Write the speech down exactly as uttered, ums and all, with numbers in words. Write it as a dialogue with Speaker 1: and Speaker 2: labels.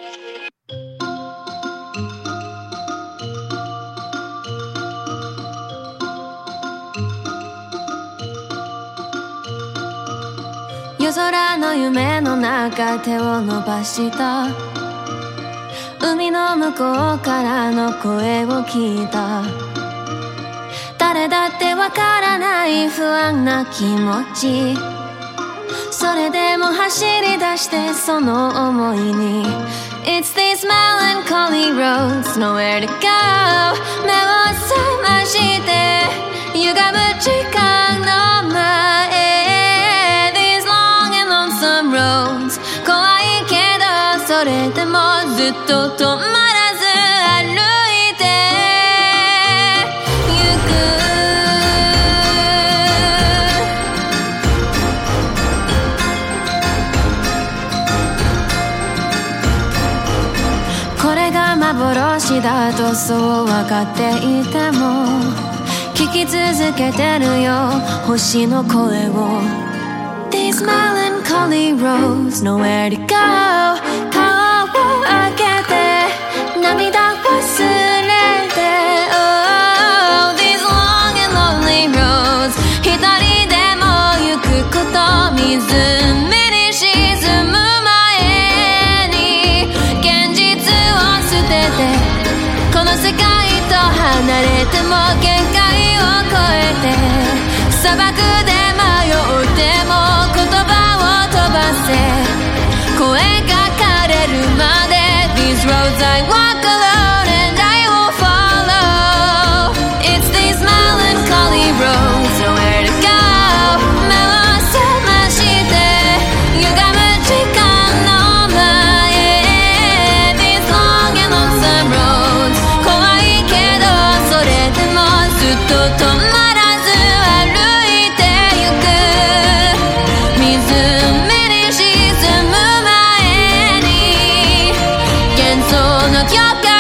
Speaker 1: 夜空の夢の中手を伸ばした海の向こうからの声を聞いた誰だってわからない不安な気持ちそれでも走り出してその思いに It's these melancholy roads nowhere to go 目を覚まして歪む時間の前 These long and lonesome roads 怖いけどそれでもずっと止まらず歩いてゆくこれが幻だとそう分かっていても聞き続けてるよ星の声を These melancholy roads nowhere to go 顔を上げて涙忘れて Oh these long and lonely roads 一人でも行くこと湖に沈む前に現実を捨ててこの世界と離れても限界を越えて砂漠で迷っても言葉を飛ばせ声が枯れるまで These roads I walk alone and I will follow It's these melancholy roads nowhere to go 目を覚まして歪む時間の前 These long and lonesome roads 怖いけどそれでもずっと止まらず歩いてゆく湖に沈む前に幻想の曲